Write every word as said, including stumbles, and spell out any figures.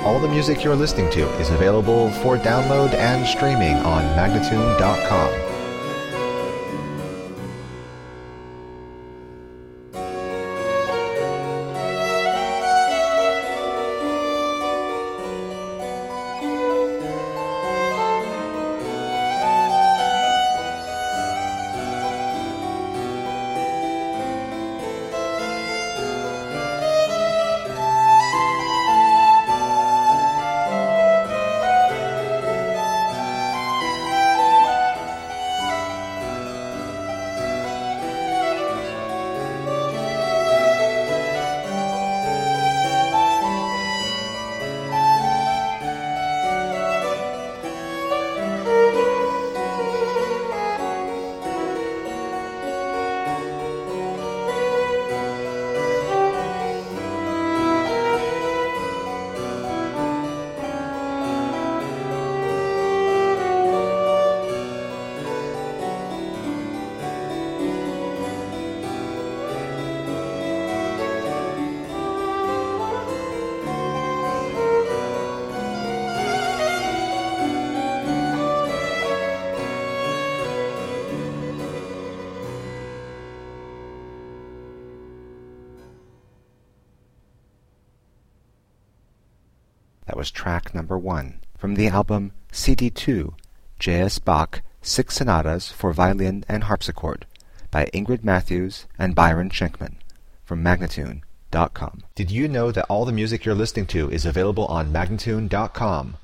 All the music you're listening to is available for download and streaming on Magnatune dot com. That was track number one from the album C D two, J S. Bach, Six Sonatas for Violin and Harpsichord by Ingrid Matthews and Byron Schenkman from Magnatune dot com. Did you know that all the music you're listening to is available on Magnatune dot com?